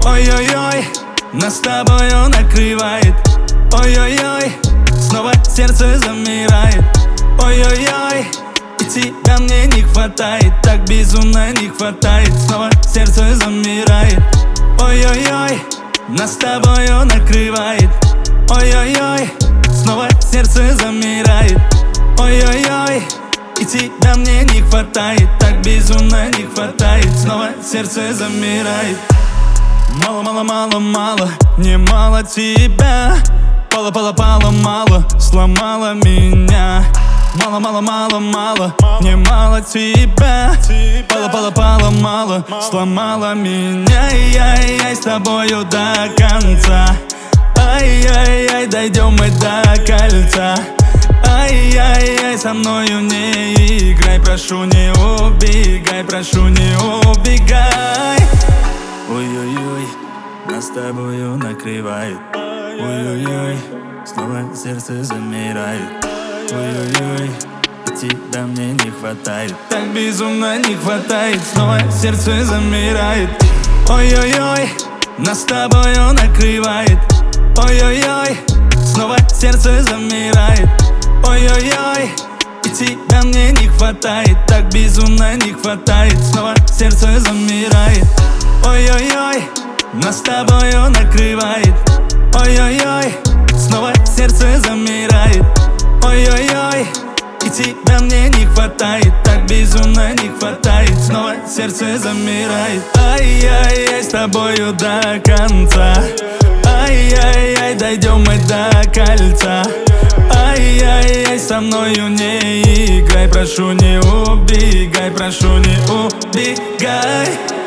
Ой-ой-ой, нас с тобою накрывает. Ой-ой-ой, снова сердце замирает. Ой-ой-ой, и тебя мне не хватает, так безумно не хватает. Снова сердце замирает. Ой-ой-ой, нас с тобою накрывает. Ой-ой-ой, снова сердце замирает. Ой-ой-ой, и тебя мне не хватает, так безумно не хватает. Снова сердце замирает. Мало, мало, мало, мало, не мало тебя. Пало, пало, пало, мало, сломала меня. Мало, мало, мало, мало, не мало тебя. Пало, пало, пало, мало, сломала меня. Ай-яй-яй, с тобою до конца. Ай-яй-яй, дойдем мы до кольца. Ай-яй-яй, со мною не играй, прошу не убегай, прошу не убегай. Ой-ой-ой, нас с тобою накрывает. Ой-ой-ой, снова сердце замирает. Ой-ой-ой, тебя мне не хватает, так безумно не хватает. Снова сердце замирает. Ой-ой-ой, нас с тобою накрывает. Ой-ой-ой, снова сердце замирает. Ой-ой-ой, и тебя мне не хватает, так безумно не хватает. Снова сердце замирает. Ой-ой-ой, нас с тобою накрывает. Ой-ой-ой, снова сердце замирает. Ой-ой-ой, и тебя мне не хватает, так безумно не хватает. Снова сердце замирает. Ай-яй-яй, с тобою до конца. Ай-яй-яй, дойдем мы до кольца. Ай-яй-яй, со мною не играй, прошу не убегай, прошу не убегай.